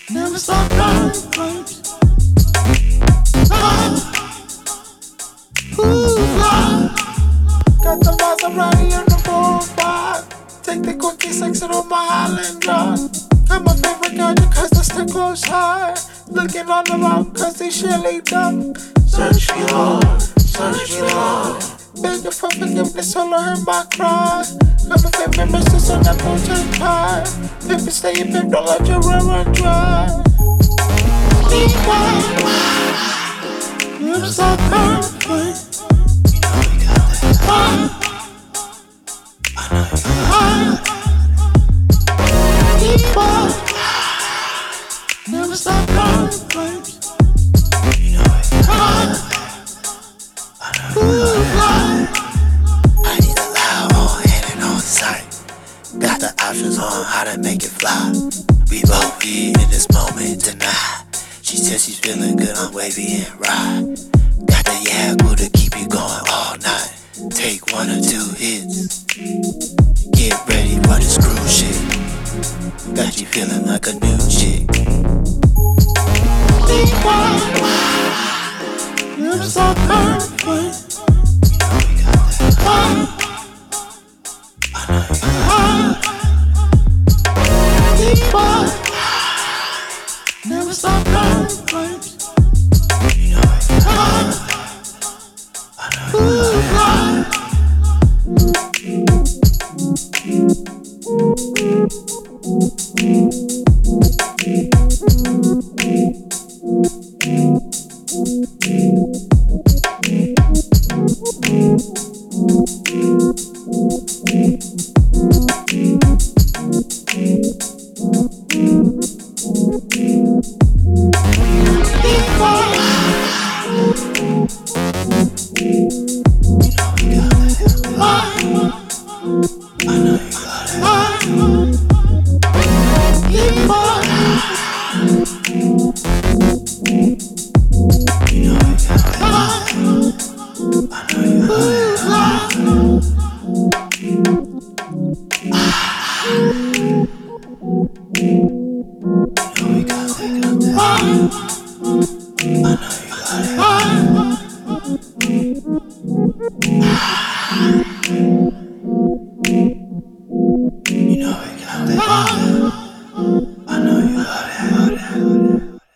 Never stop running. Got the Maserati on the boulevard. Take the quickie, sex it on my Highland Drive. I'm my favorite gadget cause the stick goes high. Looking all around cause they surely dumb. Search me hard, search me hard. Begging for forgiveness, all I heard my cry. I'm a favorite mistress on that mountain high. If you stay in bed, don't let your river dry. Keep quiet, lips are perfect. Never stop running. I need a loud on hand and on sight. Got the options on how to make it fly. We both be in this moment tonight. She says she's feeling good on wavy and ride. Got the Yagoo to keep you going all night. Take 1 or 2 hits. Get ready for this cruise shit. Got you feeling like a new chick. Keep quiet, lips are perfect. Keep quiet, never stop running. We got that.